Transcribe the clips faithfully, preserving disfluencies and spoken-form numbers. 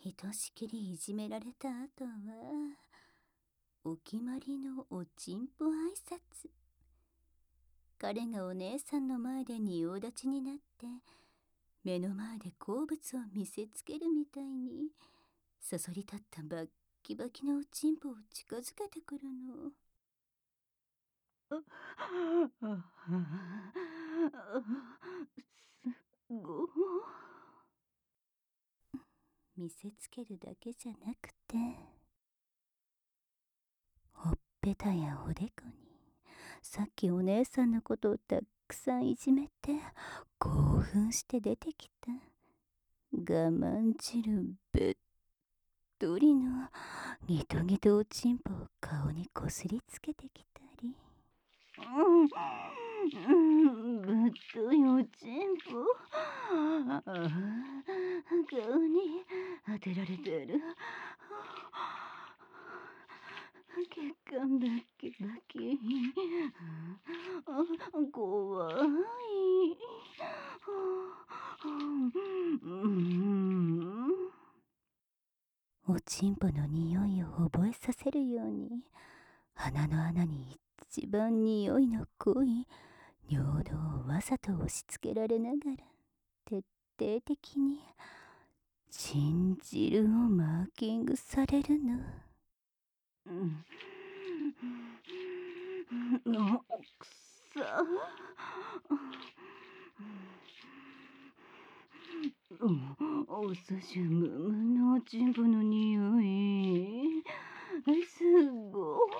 ひとしきりいじめられた後はお決まりのおちんぽ挨拶。彼がお姉さんの前で仁王立ちになって目の前で好物を見せつけるみたいにそそり立ったバッキバキのおちんぽを近づけてくるの。すご見せつけるだけじゃなくて、ほっぺたやおでこにさっきお姉さんのことをたくさんいじめて興奮して出てきた我慢汁べっとりのギトギトおちんぽを顔にこすりつけてきたり、うんうんぶっといおちんぽ顔に当てられてる。血管バッキバキ。怖い。おちんぽの匂いを覚えさせるように鼻の穴に一番匂いの濃い尿道をわざと押し付けられながら徹底的にチン汁をマーキングされるの。うん。あ、くさ。おすしむむのおちんぽの匂い。すごい。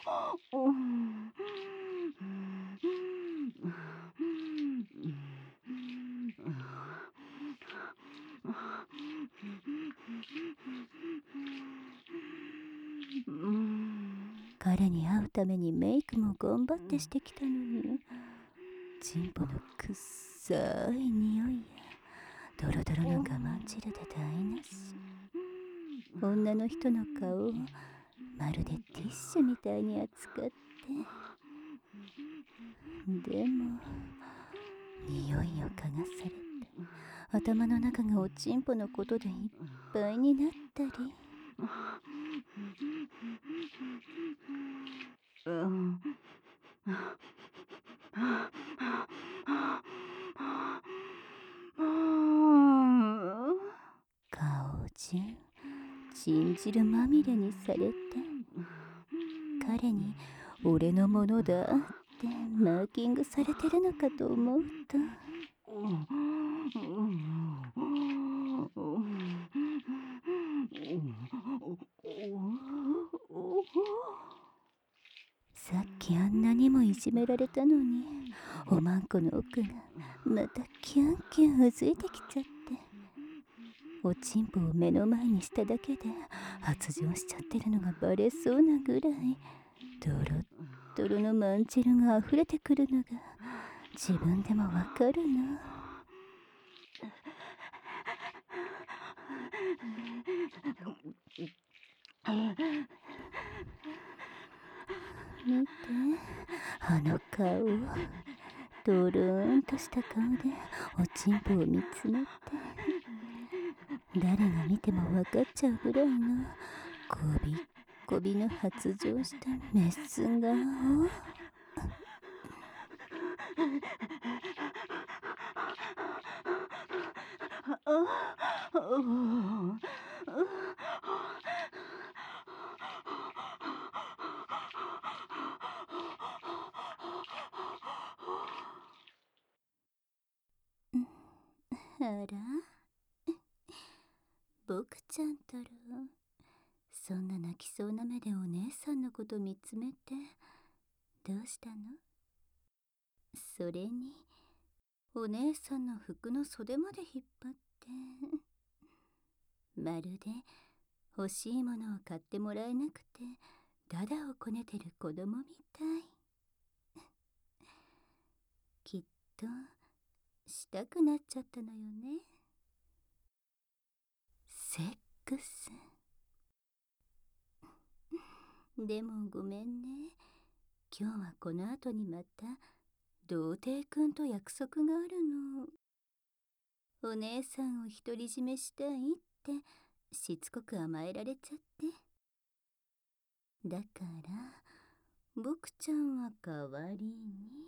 彼に会うためにメイクも頑張ってしてきたのに、チンポのくっさい匂いやドロドロの我慢汁で台無し。女の人の顔をまるでティッシュみたいに扱って、でも匂いを嗅がされて頭の中がおちんぽのことでいっぱいになったり、うん顔中チン汁まみれにされて、彼に俺のものだってマーキングされてるのかと思うと、さっきあんなにもいじめられたのにおまんこの奥がまたキュンキュンうずいてきちゃって、おちんぽを目の前にしただけで発情しちゃってるのがバレそうなぐらいドロッドロのまん汁が溢れてくるのが自分でもわかるの。見てあの顔、ドローンとした顔でおちんぽを見つめて、誰が見ても分かっちゃうぐらいのこびっこびの発情したメス顔。あら、僕ちゃんたらそんな泣きそうな目でお姉さんのこと見つめてどうしたの？それにお姉さんの服の袖まで引っ張ってまるで欲しいものを買ってもらえなくてダダをこねてる子供みたい。きっとしたくなっちゃったのよね、セックス。でもごめんね、今日はこの後にまた童貞くんと約束があるの。お姉さんを独り占めしたいってしつこく甘えられちゃって。だから僕ちゃんは代わりに、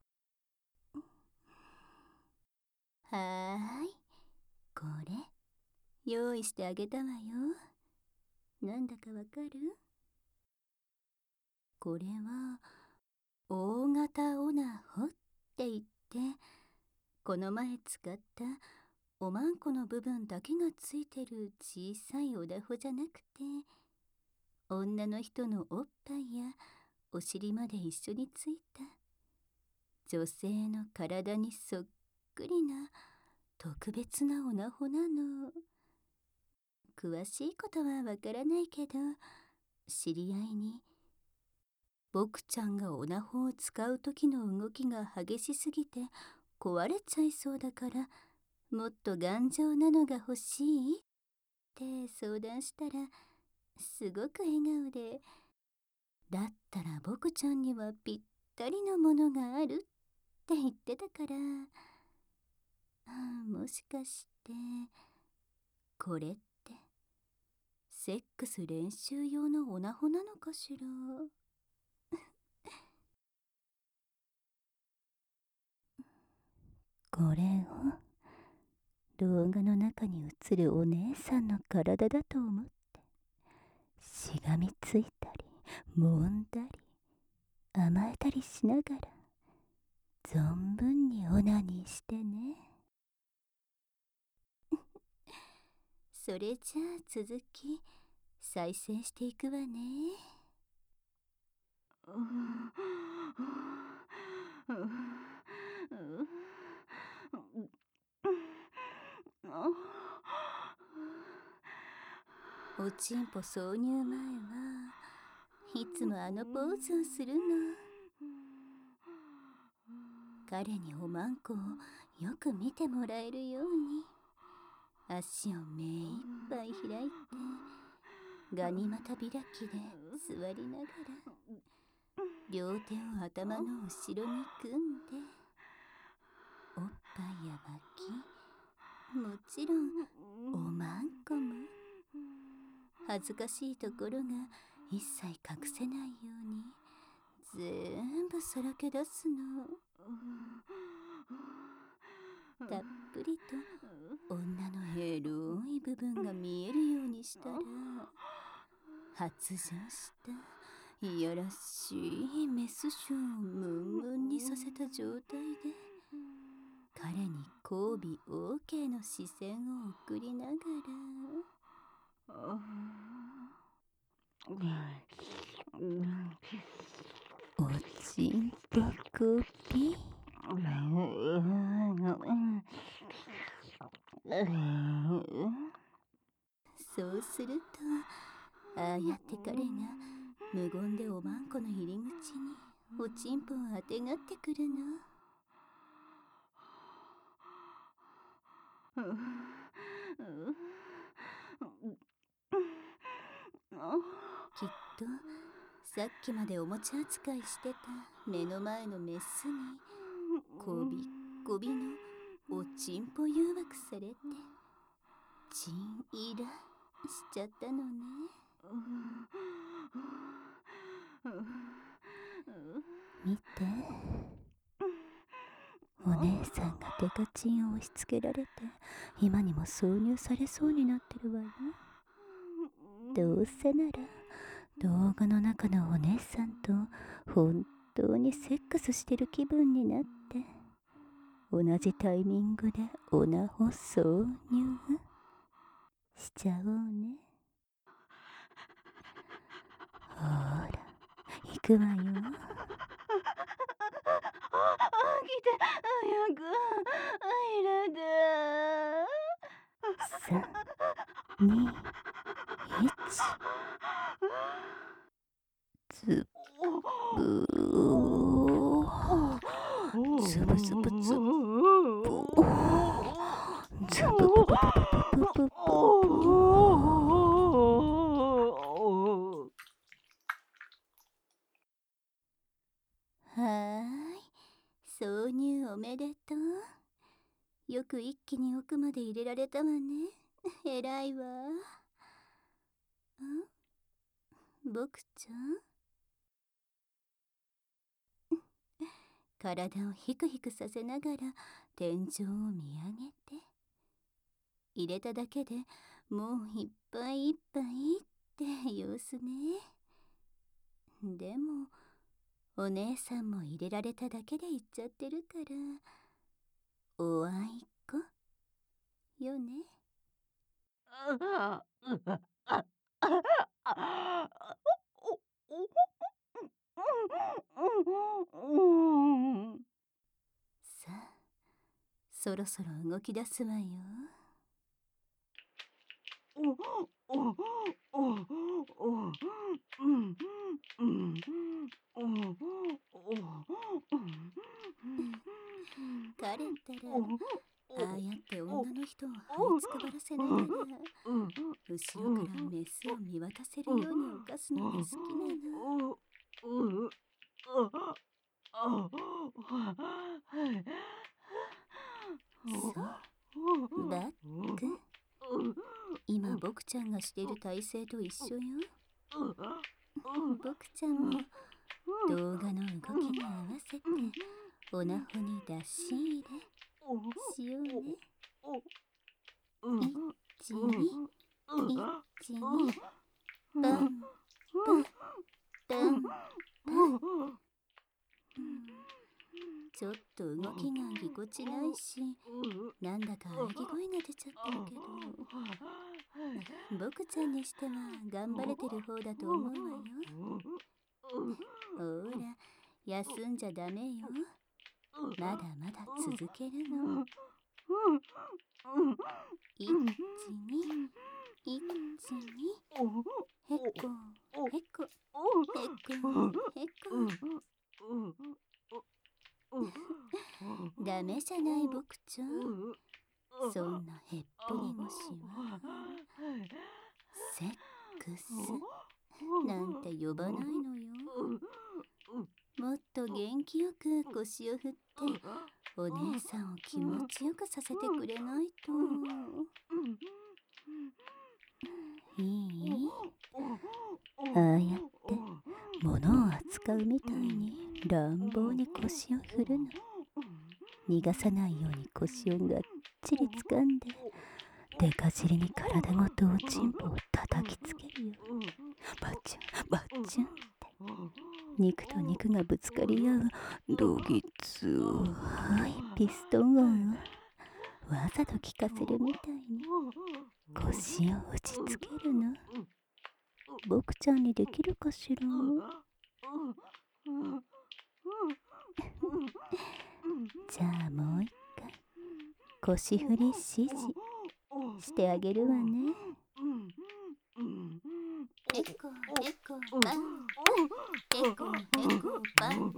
はーい、これ用意してあげたわよ。なんだかわかる？これは大型オナホって言って、この前使ったおまんこの部分だけがついてる小さいおだほじゃなくて、女の人のおっぱいやお尻まで一緒についた女性の体にそっくりな特別なオナホなの。詳しいことはわからないけど、知り合いに僕ちゃんがオナホを使う時の動きが激しすぎて壊れちゃいそうだから、もっと頑丈なのが欲しいって相談したら、すごく笑顔で、だったら僕ちゃんにはぴったりのものがあるって言ってたから、もしかしてこれってセックス練習用のオナホなのかしら。これを動画の中に映るお姉さんの体だと思ってしがみついたり揉んだり甘えたりしながら存分にオナニーしてね。それじゃあ続き再生していくわね。おちんぽ挿入前はいつもあのポーズをするの。彼におまんこをよく見てもらえるように足を目いっぱい開いてガニ股開きで座りながら両手を頭の後ろに組んで、おっぱいや脇、もちろんおまんこも恥ずかしいところが一切隠せないように全部さらけ出すの。たっぷりと女のエロい部分が見えるようにしたら、発情したいやらしいメスショーをムンムンにさせた状態で彼に交尾 オーケー の視線を送りながら、おちんぽこぴそうすると、ああやって彼が無言でおまんこの入り口におちんぽをあてがってくるの。きっとさっきまでおもちゃ扱いしてた目の前のメスにこびっこびのおちんぽ誘惑されてチンイラしちゃったのね。見て、お姉さんがデカチンを押し付けられて今にも挿入されそうになってるわよ。どうせなら動画の中のお姉さんと本当にセックスしてる気分になって同じタイミングでオナホ挿入しちゃおうね。ほら行くわよ。来て早く入れて。さんにいちズブーズブズブズブズブブブブブブブブ。はーい、挿入おめでとう。よく一気に奥まで入れられたわね。偉いわ。 僕ちゃん。体をヒクヒクさせながら天井を見上げて、入れただけでもういっぱいいっぱいって様子ね。でもお姉さんも入れられただけで言っちゃってるから、おあいこよね。さあ、そろそろ動き出すわよ。彼ったら、ああやって女の人を這いつくばらせながら、後ろからメスを見渡せるように犯すのが好きなの。そう、バック。今僕ちゃんがしてる体勢と一緒よ。僕ちゃんも動画の動きに合わせておなほに出し入れしようね。一二一二バンバンバンバン。ちょっと動きがぎこちないし、なんだか喘ぎ声が出ちゃってるけど、僕ちゃんにしては頑張れてる方だと思うわよ。ほら、休んじゃダメよ。まだまだ続けるの。一二一二へこへこへこへこ。ダメじゃない僕ちゃん。そんなへっぽり腰はセックスなんて呼ばないのよ。もっと元気よく腰を振ってお姉さんを気持ちよくさせてくれないと。いい？ああやって物を扱うみたいに乱暴に腰を振るの。逃がさないように腰をがっちり掴んで、デカ尻に体ごとおちんぽを叩きつけるよ。バチュンバチュンって肉と肉がぶつかり合うどぎついピストン音をわざと聞かせるみたいに腰を打ちつけるの。僕ちゃんにできるかしら。じゃあもう一回腰振り指示してあげるわね。エコエコバンエコエコバン。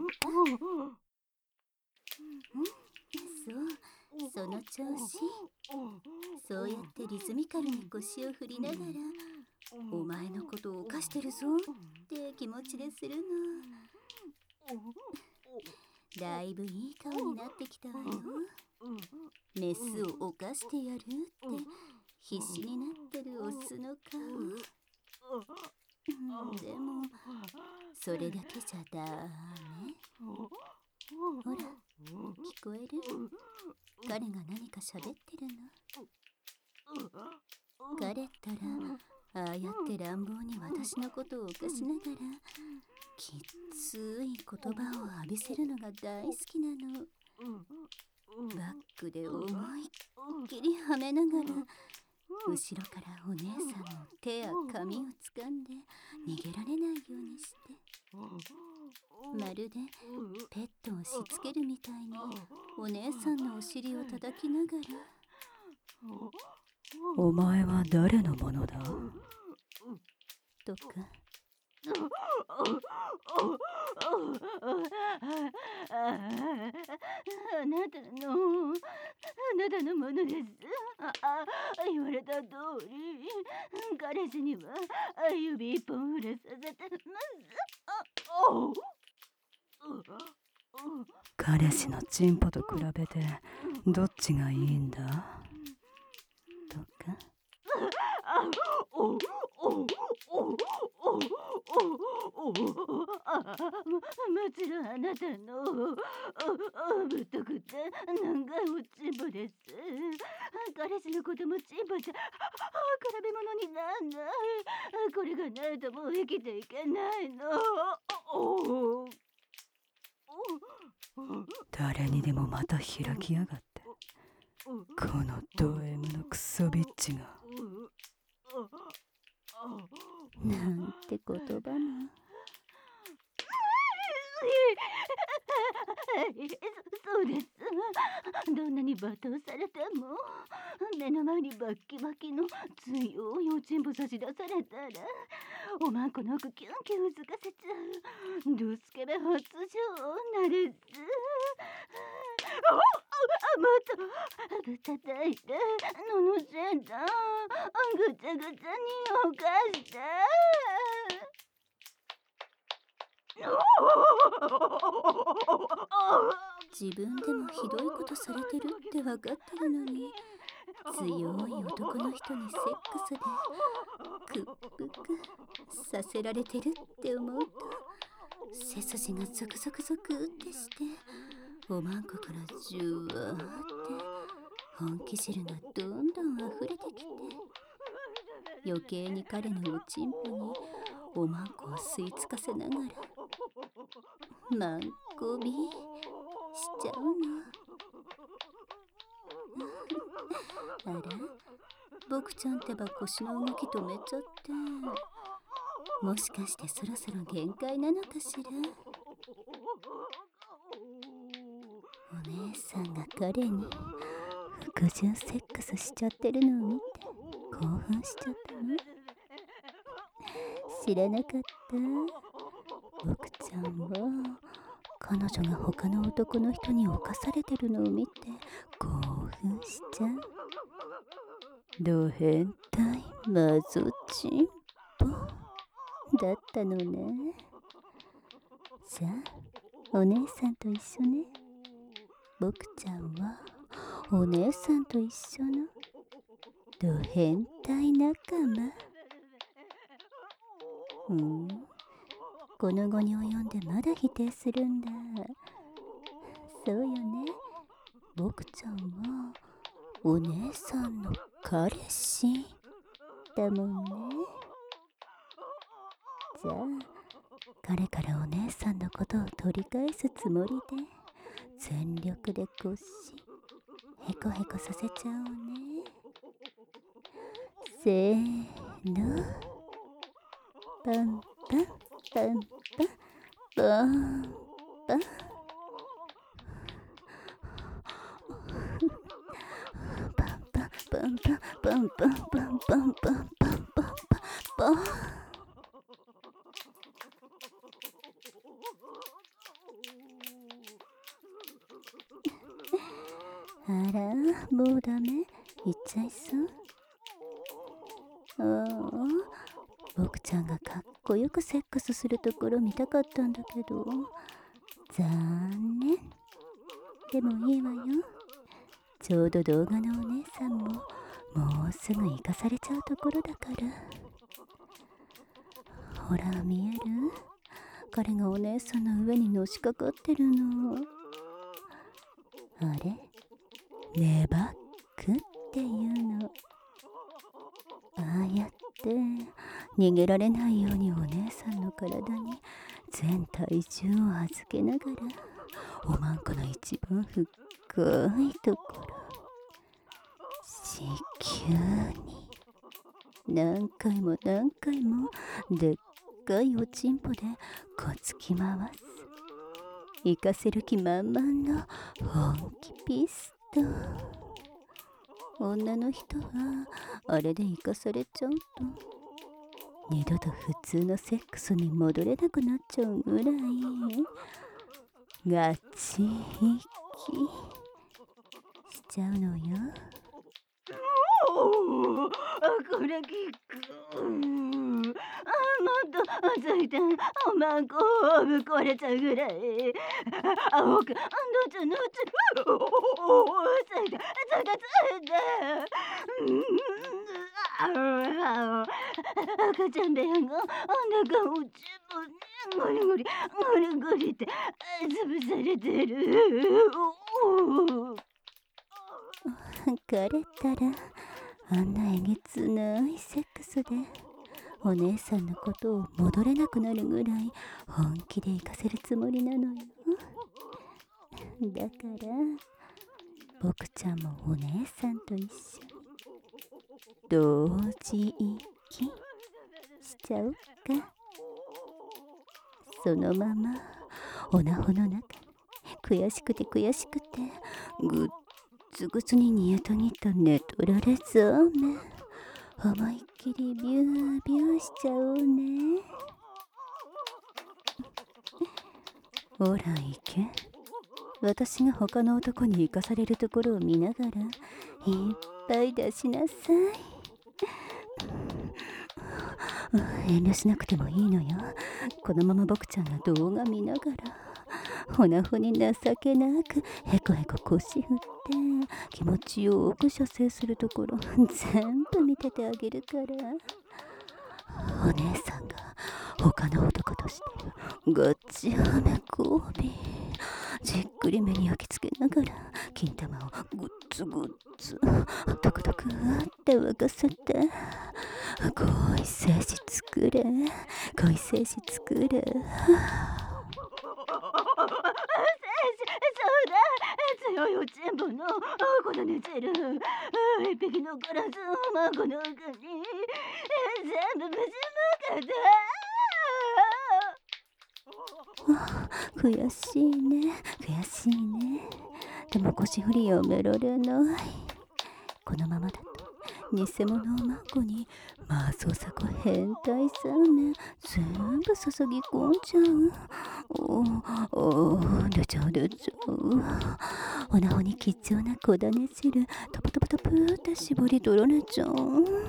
そう、その調子。そうやってリズミカルに腰を振りながら、お前のことを犯してるぞって気持ちでするの。だいぶいい顔になってきたわよ。メスを犯してやるって必死になってるオスの顔。でもそれだけじゃダメ。ほら、聞こえる？彼が何か喋ってるの。彼ったらああやって乱暴に私のことを犯しながらきっつい言葉を浴びせるのが大好きなの。バックで思いっきりはめながら後ろからお姉さんの手や髪を掴んで逃げられないようにして、まるでペットをしつけるみたいにお姉さんのお尻を叩きながら、 お前は誰のものだ？ とか、あなたのあなたのものです。ああ、言われた通り彼氏には指一本触れさせてます。 彼氏のチンポと比べてどっちがいいんだ？ とか、 なたのおぶとくてなんかおちんぽです。彼氏のこともちんぽじゃ比べ物になんない。これがないともう生きていけないの。おお誰にでもまた開きやがって。このド M のクソビッチが。 なんて言葉も。そうです。どんなに罵倒されても目の前にバッキバキの強いおちんぽ差し出されたらおまんこの奥キュンキュンうずかせちゃうドスケベ発情なれず。あまたぶたたいてののせんだぐちゃぐちゃにおかした自分でもひどいことされてるって分かってるのに強い男の人にセックスで屈服させられてるって思うと背筋がゾクゾクゾクってしておまんこからジュワーって本気汁がどんどん溢れてきて余計に彼のおちんぽにおまんこを吸い付かせながらまんこびしちゃうの。あら、僕ちゃんってば腰の動き止めちゃってもしかしてそろそろ限界なのかしら。お姉さんが彼に服従セックスしちゃってるのを見て興奮しちゃったの。知らなかった。僕ちゃんは彼女が他の男の人に侵されてるのを見て興奮しちゃう。ド変態マゾチンポだったのね。じゃあお姉さんと一緒ね。僕ちゃんはお姉さんと一緒のド変態仲間。うん、この後に及んでまだ否定するんだ。そうよね。僕ちゃんはお姉さんの彼氏だもんね。じゃあ彼からお姉さんのことを取り返すつもりで全力で腰ヘコヘコさせちゃおうね。せーのパンパンパンパンパンパンパンパンパンパンパンパンパンパンパンパンパンパン。あら、もうダメ？行っちゃいそう？ああ、僕ちゃんがかっこよくセックスするところ見たかったんだけど残念。でもいいわよ。ちょうど動画のお姉さんももうすぐ行かされちゃうところだから。ほら見える？彼がお姉さんの上にのしかかってるの。あれ？ネバックっていうの。ああやって逃げられないようにお姉さんの体に全体重を預けながらおまんこの一番深いところ子宮に何回も何回もでっかいおちんぽでこつき回す行かせる気満々の本気ピスト。女の人はあれで生かされちゃうと二度と普通のセックスに戻れなくなっちゃうぐらいガチ息しちゃうのよ。おお、これキック。あ、もっとついておまんこぶっ壊れちゃうぐらい。あ、僕、どっちのうち、おお、ついて、ついて、ついて。赤ちゃん部屋が、あんながおちぼに。 ゴリゴリゴリゴリって潰されてる。枯れたらあんなえげつないセックスでお姉さんのことを戻れなくなるぐらい本気で行かせるつもりなのよ。だから僕ちゃんもお姉さんと一緒に同時息しちゃおうか。そのままおなほの中悔しくて悔しくてぐっつぐつに煮えたぎった寝取られそうめ思いっきりビュービューしちゃおうね。ほら行け。私が他の男に生かされるところを見ながらいっぱい出しなさい。遠慮しなくてもいいのよ。このまま僕ちゃんが動画見ながらほなほに情けなくへこへこ腰振って気持ちよく射精するところ全部見ててあげるから。お姉さんが他の男としてガッチハメ交尾じっくり目に焼き付けながら金玉をグッツグッツトクトクって沸かせて恋精子作れ恋精子作れ。そうだ強いおちんぼのこの寝てる一匹のカラス孫の奥に全部ぶちまかだ。悔しいね悔しいね。でも腰振りやめられない。このままだと偽物をマンコにマーソーサコ変態サーメン全部注ぎ込んじゃう。おお出ちゃう出ちゃう。おなほに貴重な小種汁トプトプトプーって絞り取られちゃう。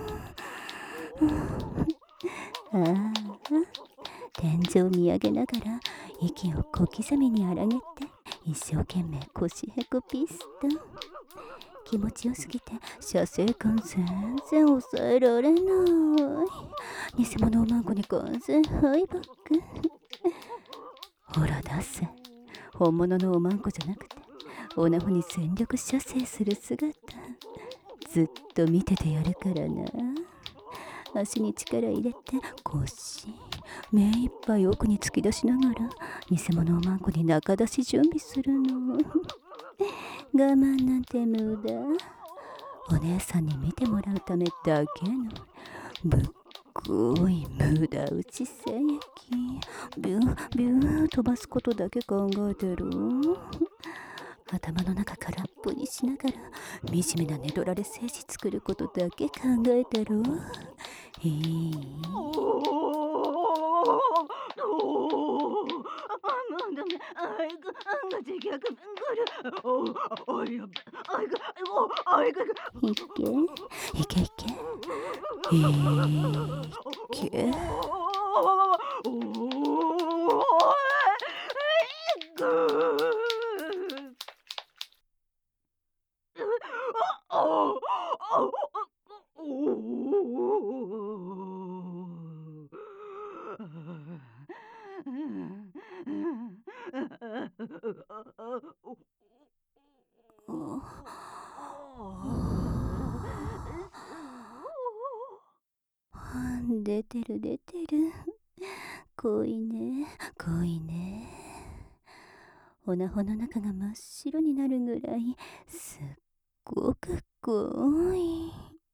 ああ天井を見上げながら息を小刻みに荒げて一生懸命腰へこピストン。気持ちよすぎて射精感全然抑えられない。偽物をマンコに完全敗北。ほら出せ。本物のおまんこじゃなくておなほに全力射精する姿ずっと見ててやるからな。足に力入れて腰目いっぱい奥に突き出しながら偽物をマンコに中出し準備するの。我慢なんて無駄。お姉さんに見てもらうためだけのぶっごい無駄打ち精液ビュービュー飛ばすことだけ考えてる。頭の中空っぽにしながら惨めな寝取られ精子作ることだけ考えてる。いいいけいけいけいけ。出てる出てる。濃いね濃いね。おなほの中が真っ白になるぐらいすっごく濃い。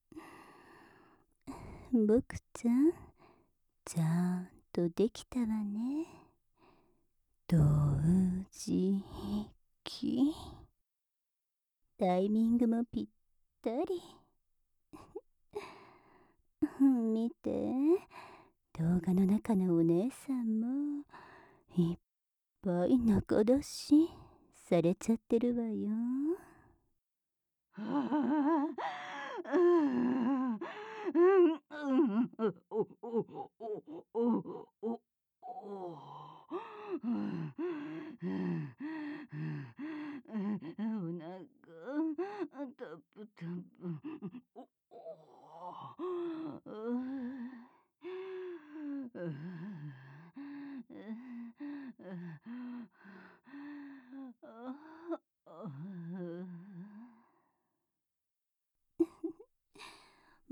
僕ちゃんちゃんとできたわね。同時期タイミングもぴったり。見て動画の中のお姉さんもいっぱい中出しされちゃってるわよ。おなかタプタプ。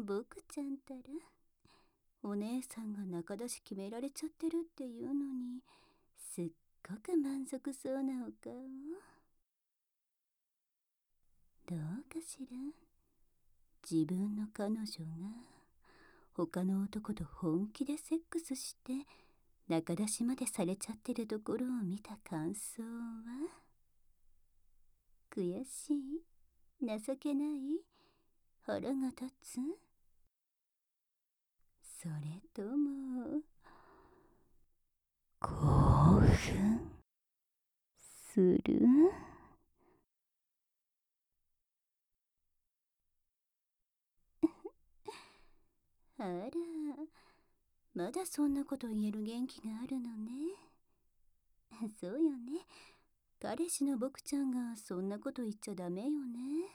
僕ちゃんたらお姉さんが仲出し決められちゃってるっていうのにすっごく満足そうなお顔。どうかしら。自分の彼女が他の男と本気でセックスして仲出しまでされちゃってるところを見た感想は？悔しい？情けない？腹が立つ？それとも興奮する？あら、まだそんなこと言える元気があるのね。そうよね。彼氏の僕ちゃんがそんなこと言っちゃダメよね。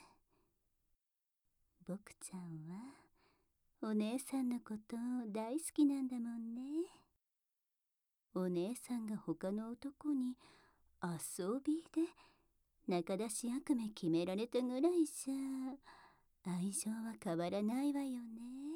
僕ちゃんはお姉さんのこと大好きなんだもんね。お姉さんが他の男に遊びで仲出し役目決められたぐらいじゃ愛情は変わらないわよね。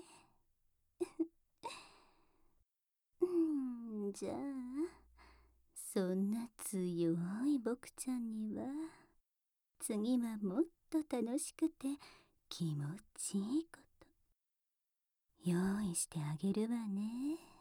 うん、じゃあそんな強い僕ちゃんには次はもっと楽しくて気持ちいいこと用意してあげるわね。